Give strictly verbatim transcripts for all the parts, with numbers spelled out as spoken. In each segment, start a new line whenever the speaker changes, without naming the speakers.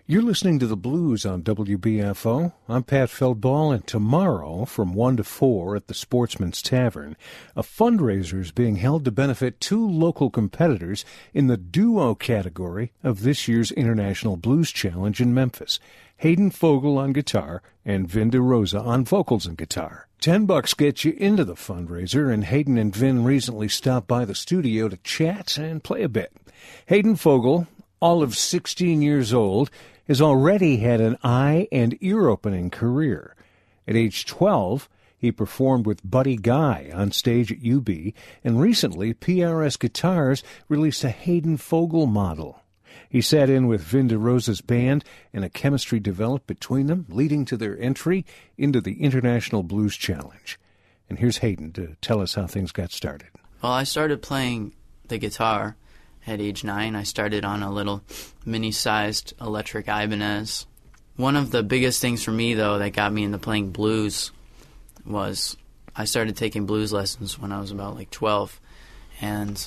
You're listening to The Blues on W B F O. I'm Pat Feldball, and tomorrow from one to four at the Sportsman's Tavern, a fundraiser is being held to benefit two local competitors in the duo category of this year's International Blues Challenge in Memphis. Hayden Fogel on guitar and Vin DeRosa on vocals and guitar. Ten bucks gets you into the fundraiser, and Hayden and Vin recently stopped by the studio to chat and play a bit. Hayden Fogel, all of sixteen years old, has already had an eye and ear-opening career. At age twelve, he performed with Buddy Guy on stage at U B, and recently P R S Guitars released a Hayden Fogel model. He sat in with Vin DeRosa's band, and a chemistry developed between them, leading to their entry into the International Blues Challenge. And here's Hayden to tell us how things got started.
Well, I started playing the guitar at age nine. I started on a little mini-sized electric Ibanez. One of the biggest things for me, though, that got me into playing blues was I started taking blues lessons when I was about like twelve. And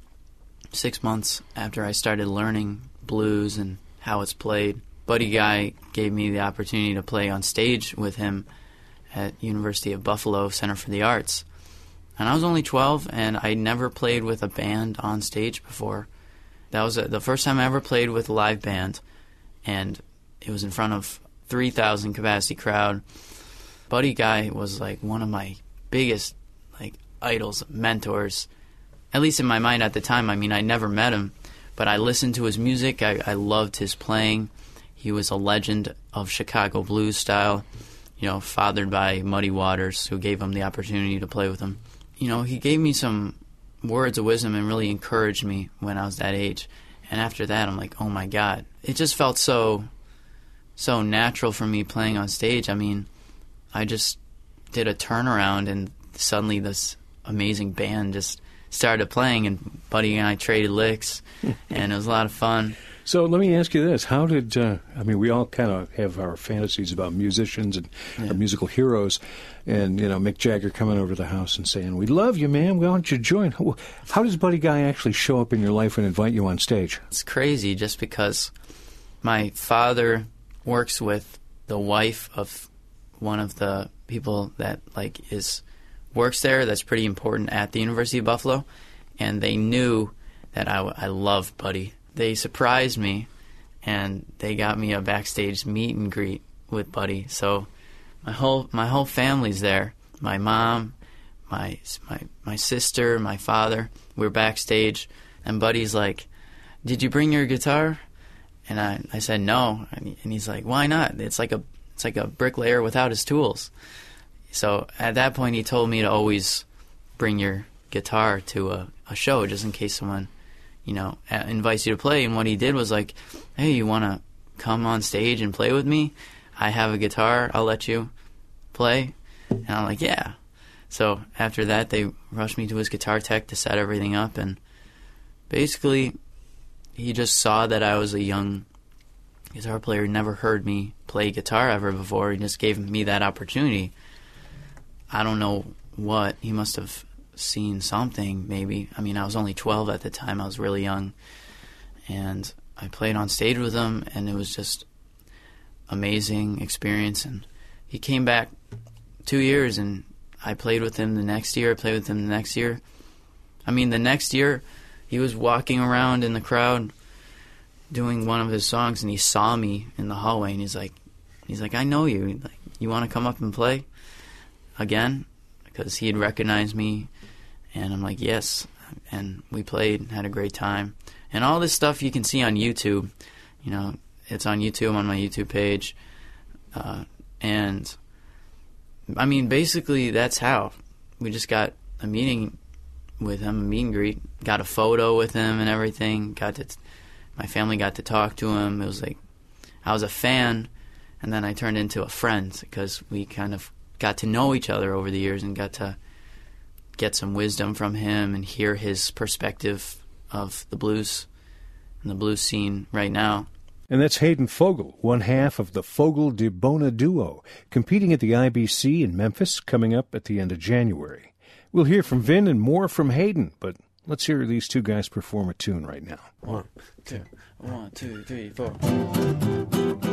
six months after I started learning blues and how it's played, Buddy Guy gave me the opportunity to play on stage with him at University of Buffalo Center for the Arts. And I was only twelve, and I never played with a band on stage before. That was a, the first time I ever played with a live band, and it was in front of three thousand capacity crowd. Buddy Guy was like one of my biggest like idols, mentors, at least in my mind at the time. I mean, I never met him, but I listened to his music. I, I loved his playing. He was a legend of Chicago blues style, you know, fathered by Muddy Waters, who gave him the opportunity to play with him. You know, he gave me some words of wisdom and really encouraged me when I was that age. And after that, I'm like, oh my God. It just felt so, so natural for me playing on stage. I mean, I just did a turnaround, and suddenly this amazing band just started playing, and Buddy and I traded licks, and it was a lot of fun.
So let me ask you this. How did, uh, I mean, we all kind of have our fantasies about musicians and
yeah.
our musical heroes, and, you know, Mick Jagger coming over to the house and saying, we love you, man, why don't you join? How does Buddy Guy actually show up in your life and invite you on stage?
It's crazy just because my father works with the wife of one of the people that, like, is works there that's pretty important at the University of Buffalo, and they knew that I, I love Buddy. They surprised me, and they got me a backstage meet and greet with Buddy. So my whole my whole family's there. My mom, my my my sister, my father. We're backstage, and Buddy's like, "Did you bring your guitar?" And I, I said no, and he's like, "Why not? It's like a it's like a bricklayer without his tools." So at that point, he told me to always bring your guitar to a, a show, just in case someone, you know, invites you to play. And what he did was like, hey, you want to come on stage and play with me? I have a guitar. I'll let you play. And I'm like, yeah. So after that, they rushed me to his guitar tech to set everything up. And basically, he just saw that I was a young guitar player, never heard me play guitar ever before. He just gave me that opportunity. I don't know what. He must have seen something, maybe. I mean, I was only twelve at the time. I was really young. And I played on stage with him, and it was just amazing experience. And he came back two years, and I played with him the next year. I played with him the next year. I mean, the next year, he was walking around in the crowd doing one of his songs, and he saw me in the hallway, and he's like, he's like, I know you. Like, you want to come up and play again? Because he had recognized me, and I'm like, yes. And we played and had a great time. And all this stuff you can see on YouTube. You know, it's on YouTube, on my YouTube page. Uh, and, I mean, basically, that's how. We just got a meeting with him, a meet and greet. Got a photo with him and everything. Got to, my family got to talk to him. It was like, I was a fan, and then I turned into a friend because we kind of got to know each other over the years and got to get some wisdom from him and hear his perspective of the blues and the blues scene right now.
And that's Hayden Fogel, one half of the Fogel de Bona Duo, competing at the I B C in Memphis coming up at the end of January. We'll hear from Vin and more from Hayden, but let's hear these two guys perform a tune right now.
One, two, one, two, three, four.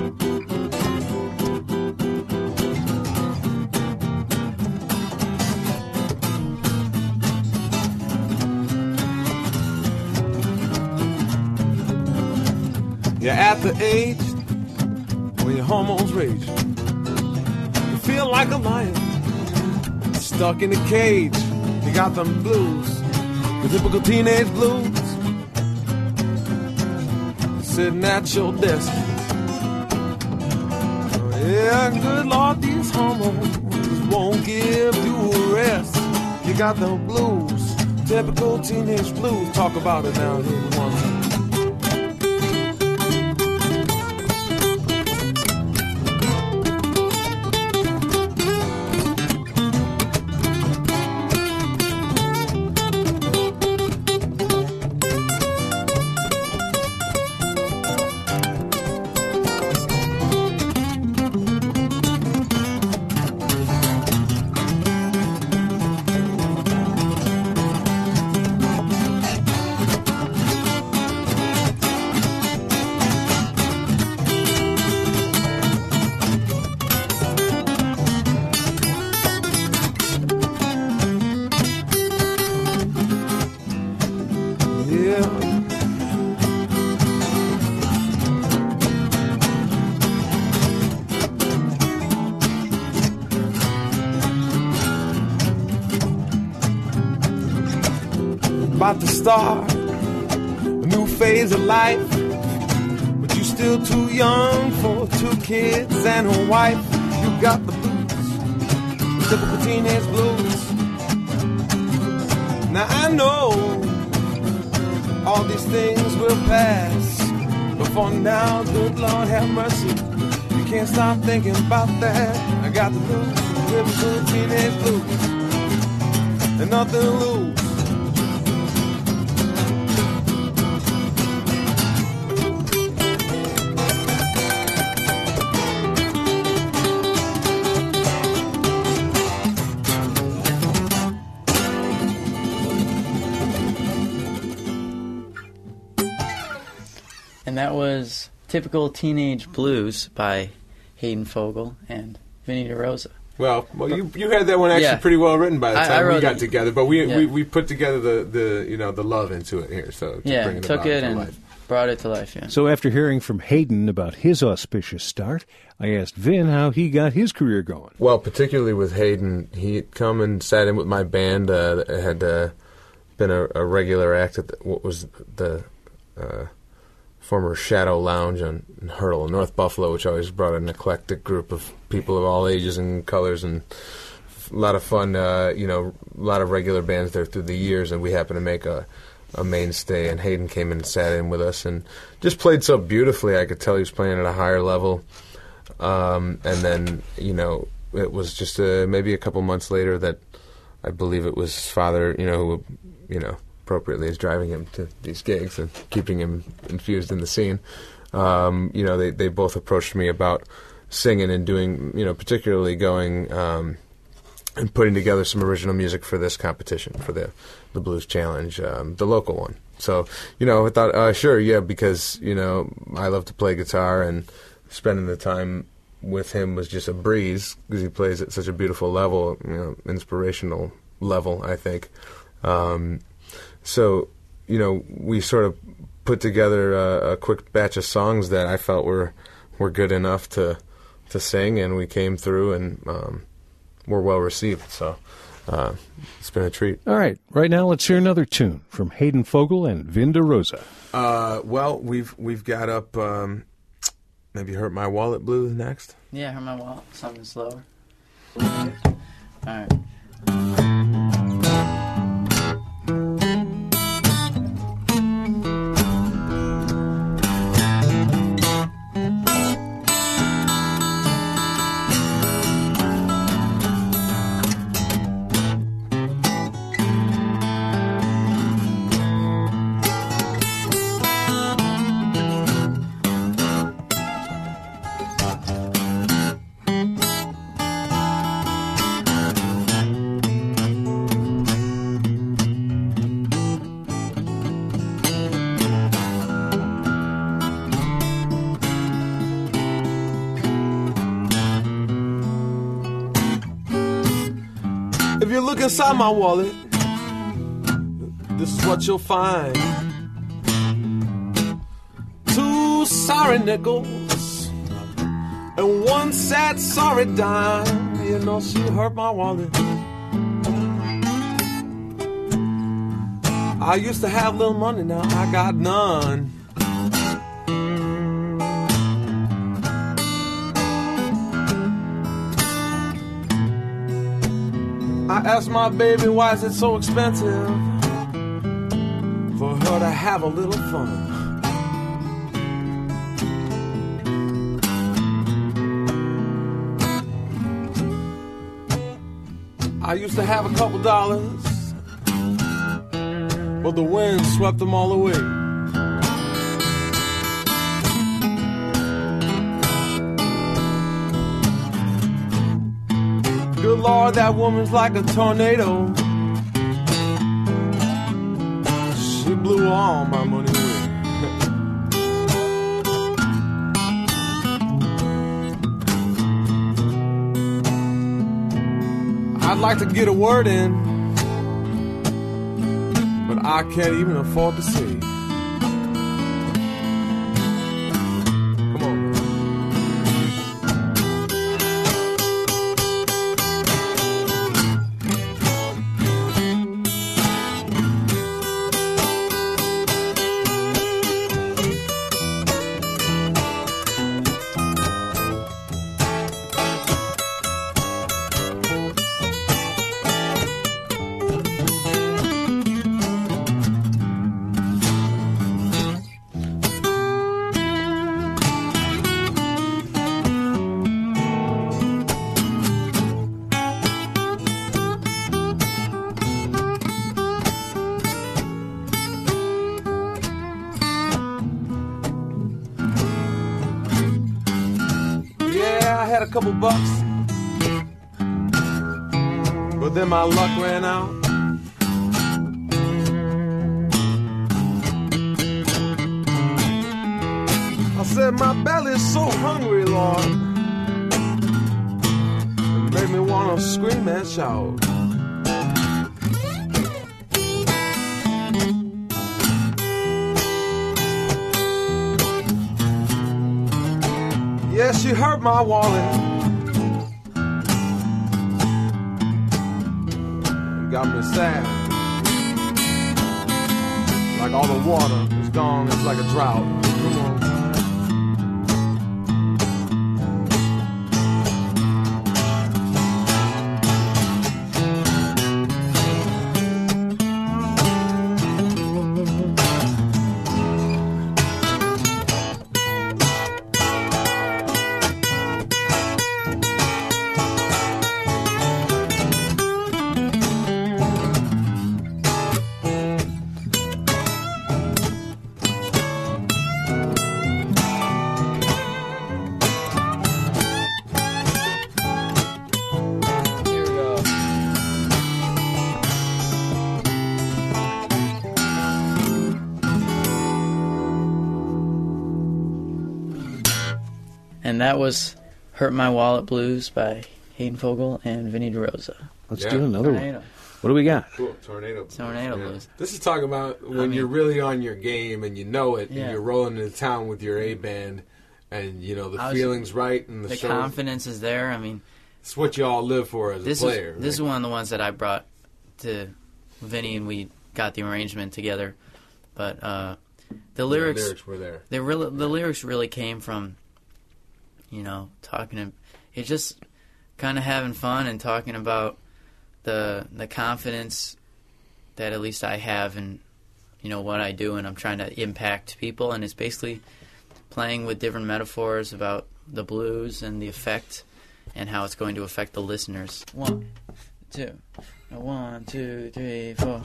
You're at the age when your hormones rage. You feel like a lion stuck in a cage. You got them blues, the typical teenage blues. Sitting at your desk. Yeah, good Lord, these hormones won't give you a rest. You got the blues, typical teenage blues. Talk about it now, here one. About to start a new phase of life, but you still too young for two kids and a wife. You got the blues, the typical teenage blues. Now I know all these things will pass, but for now, good Lord have mercy, you can't stop thinking about that. I got the blues, the typical teenage blues, and nothing to lose.
And that was Typical Teenage Blues by Hayden Fogel and Vinnie DeRosa.
Well, well, you you had that one actually
Yeah.
pretty well written by the
I-
time
I
we
wrote
got
it.
together, but we,
Yeah.
we we put together the, the you know the love into it here, so to
Yeah,
bring it
took
about
it
to
and
life.
brought it to life, yeah.
So after hearing from Hayden about his auspicious start, I asked Vin how he got his career going.
Well, particularly with Hayden, he had come and sat in with my band. Uh, had uh, been a, a regular act at the, what was the uh, former Shadow Lounge on Hurdle in North Buffalo, which always brought an eclectic group of people of all ages and colors, and a lot of fun. Uh, you know, a lot of regular bands there through the years, and we happened to make a. a mainstay, and Hayden came in and sat in with us and just played so beautifully. I could tell he was playing at a higher level. Um, and then, you know, it was just uh, maybe a couple months later that I believe it was his father, you know, who, you know, appropriately is driving him to these gigs and keeping him infused in the scene. Um, you know, they, they both approached me about singing and doing, you know, particularly going um, and putting together some original music for this competition, for the the Blues Challenge, um, the local one. So, you know, I thought, uh, sure, yeah, because, you know, I love to play guitar, and spending the time with him was just a breeze because he plays at such a beautiful level, you know, inspirational level, I think. Um, so, you know, we sort of put together a, a quick batch of songs that I felt were were good enough to to sing, and we came through and um, were well received. So uh, it's been a treat.
All right, right now let's hear another tune from Hayden Fogel and Vin DeRosa.
Uh, well, we've we've got up. Um, maybe Hurt My Wallet Blues next.
Yeah, Hurt My Wallet, something slower. All right.
If you look inside my wallet, this is what you'll find. Two sorry nickels and one sad sorry dime. You know she hurt my wallet. I used to have little money, now I got none. I asked my baby, why is it so expensive for her to have a little fun? I used to have a couple dollars, but the wind swept them all away. Good Lord, that woman's like a tornado. She blew all my money away. I'd like to get a word in, but I can't even afford to say. Come on. A couple bucks, but then my luck ran out. I said my belly's so hungry, Lord, it made me wanna scream and shout. Yeah, she hurt my wallet. Got me sad. Like all the water is gone, it's like a drought. Come on.
And that was Hurt My Wallet Blues by Hayden Fogel and Vinnie DeRosa.
Let's
Yeah.
do another
Tornado.
one. What do we got?
Cool. Tornado.
Tornado
Yeah.
Blues.
This is talking about when
I mean-
you're really on your game and you know it,
Yeah.
and you're rolling into town with your A band, and you know the
I was-
feeling's right and the,
The
show.
confidence is there. I mean,
It's what you all live for as
this
a player.
is this is
right?
one of the ones that I brought to Vinny, and we got the arrangement together. But uh, the lyrics,
The lyrics were there.
they really, the lyrics really came from, you know, talking to, it's just kind of having fun and talking about the the confidence that at least I have in, you know, what I do, and I'm trying to impact people, and it's basically playing with different metaphors about the blues and the effect and how it's going to affect the listeners. One, two, one, two, three, four.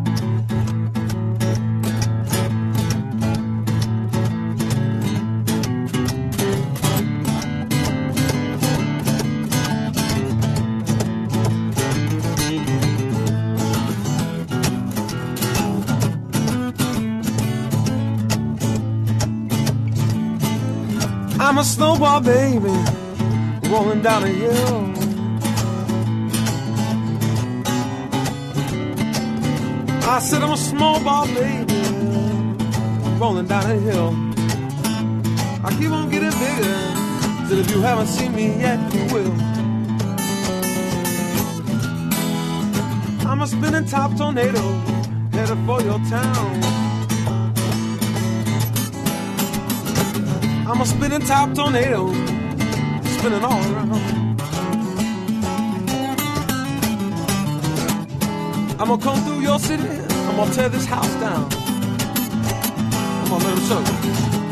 I'm a snowball baby, rolling down a hill. I said I'm a small ball baby, rolling down a hill. I keep on getting bigger, till if you haven't seen me yet, you will. I'm a spinning top tornado, headed for your town. I'm a spinning top tornado, spinning all around. I'm gonna come through your city, I'm gonna tear this house down. I'm gonna let it show you.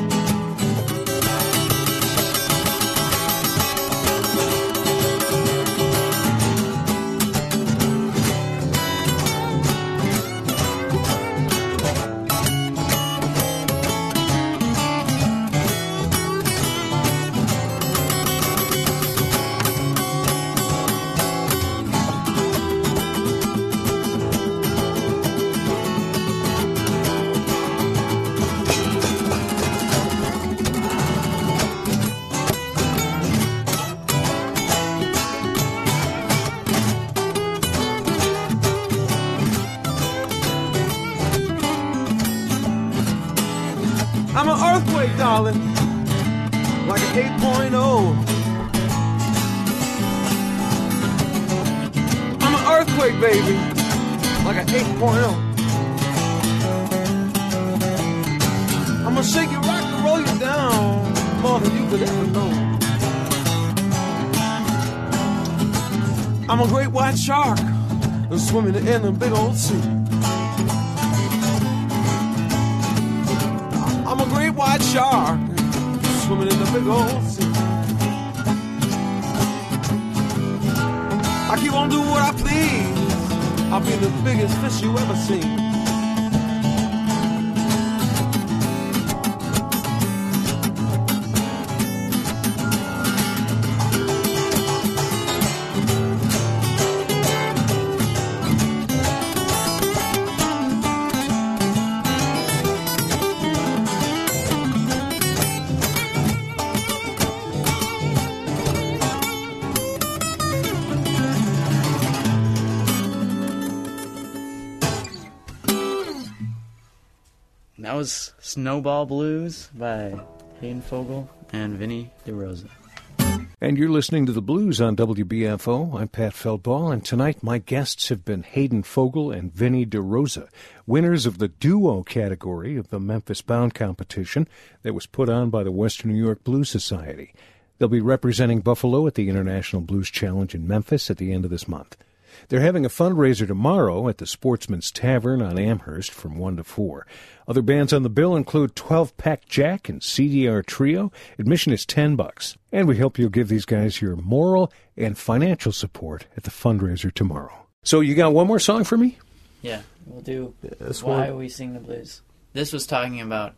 I'm an earthquake, darling, like an eight point oh. I'm an earthquake, baby, like an eight point oh. I'm gonna shake you, rock and roll you down more than you could ever know. I'm a great white shark swimming in a big old sea. I'm a great white shark swimming in the big old sea. I keep on doing what I please. I'll be the biggest fish you ever seen.
That was Snowball Blues by Hayden Fogel and Vinnie DeRosa.
And you're listening to The Blues on W B F O. I'm Pat Feldball, and tonight my guests have been Hayden Fogel and Vinnie DeRosa, winners of the duo category of the Memphis Bound competition that was put on by the Western New York Blues Society. They'll be representing Buffalo at the International Blues Challenge in Memphis at the end of this month. They're having a fundraiser tomorrow at the Sportsman's Tavern on Amherst from one to four. Other bands on the bill include twelve-Pack Jack and C D R Trio. Admission is ten bucks. And we hope you'll give these guys your moral and financial support at the fundraiser tomorrow. So you got one more song for me?
Yeah, we'll do
This
Why
one-
We Sing the Blues. This was talking about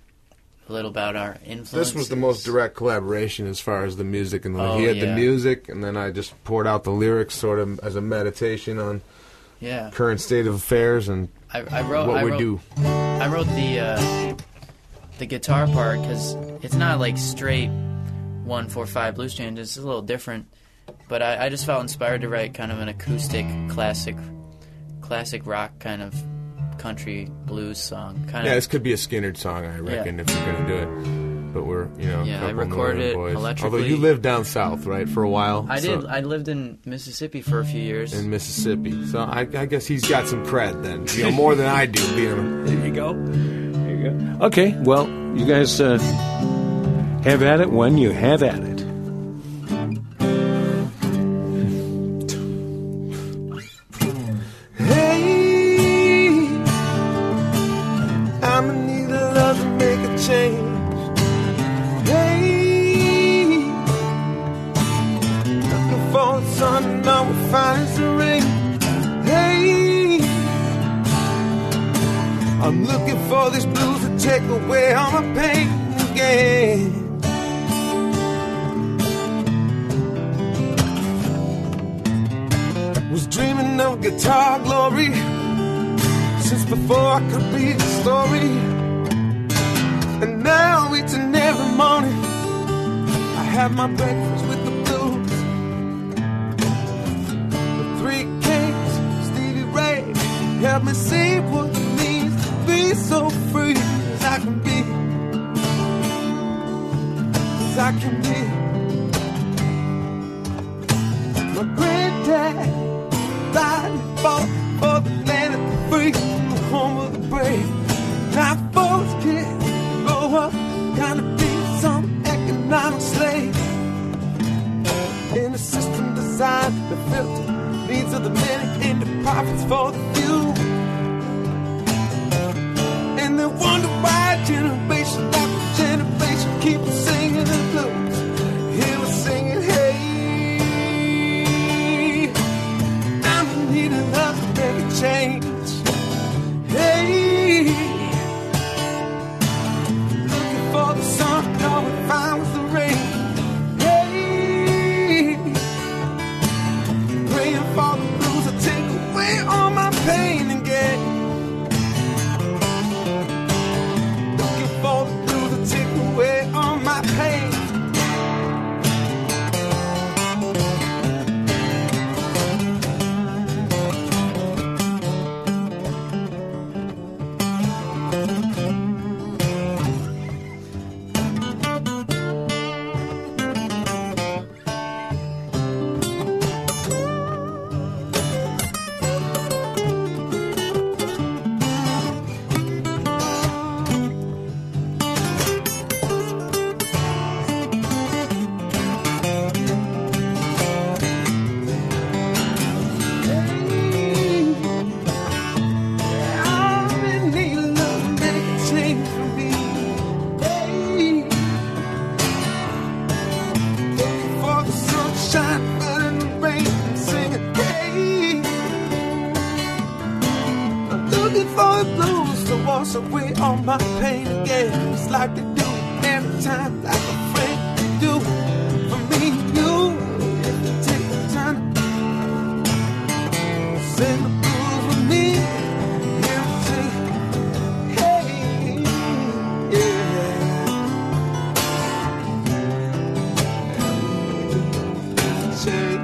a little about our influences.
This was the most direct collaboration as far as the music and the
Oh,
he had
yeah.
the music, and then I just poured out the lyrics sort of as a meditation on
Yeah.
current state of affairs and
I, I wrote,
what
I
we
wrote,
do.
I wrote the uh, the guitar part because it's not like straight one four five blues changes. It's a little different, but I, I just felt inspired to write kind of an acoustic, classic, classic rock kind of country blues song. Kind
Yeah,
of.
this could be a Skinner song, I reckon, if you're gonna do it. But we're, you know,
Yeah,
a
I
couple
recorded it
northern boys.
electrically.
Although you lived down south, right, for a while.
I
so-
did. I lived in Mississippi for a few years.
in Mississippi, so I, I guess he's got some cred then, you know, more than I do. Being a,
There you go. There you go. Okay, well, you guys uh, have at it when you have at it.
Hey, I'm in need of love to make a change. Hey, looking for the sun and I will find the rain. Hey, I'm looking for these blues to take away all my pain again. Was dreaming of guitar glory since before I could read the story. And now each and every morning I have my breakfast with the blues. The Three Kings, Stevie Ray, help me see what it means to be so free as I can be. as I can be. My granddad died and fought for the land of the free, the home of the brave. Now folks kids grow up, gonna be some economic slave in a system designed to filter needs of the many into profits for the few. And they wonder why generation after generation keep singing the blues. He was singing, hey, I'm needing enough to make a change. Hey, looking for the sun, all we find was the rain. Hey, praying for the blues to take away all my pain and gain. Looking for the blues to take away all my pain. Wash away all my pain again. It's like they do every time, like a friend do for me and you. If you take the time to sing the blues with me, hear me sing, hey, yeah. Change.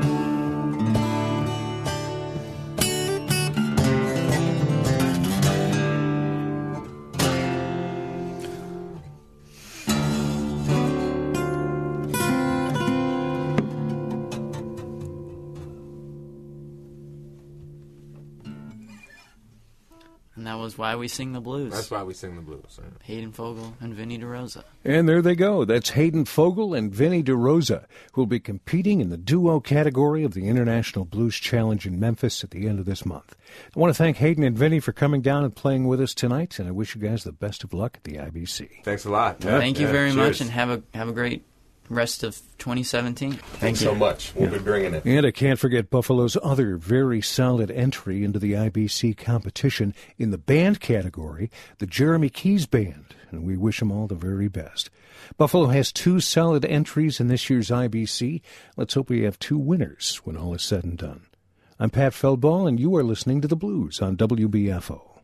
And that was Why We Sing the Blues.
That's why we sing the blues. Right?
Hayden Fogel and Vinnie DeRosa.
And there they go. That's Hayden Fogel and Vinnie DeRosa, who will be competing in the duo category of the International Blues Challenge in Memphis at the end of this month. I want to thank Hayden and Vinnie for coming down and playing with us tonight, and I wish you guys the best of luck at the I B C.
Thanks a lot.
Yeah.
Thank you
Yeah,
very
cheers.
much, and have a have a great rest of twenty seventeen.
Thanks so much. We'll be bringing it.
And I can't forget Buffalo's other very solid entry into the I B C competition in the band category, the Jeremy Keys Band, and we wish them all the very best. Buffalo has two solid entries in this year's I B C. Let's hope we have two winners when all is said and done. I'm Pat Feldball, and you are listening to The Blues on W B F O.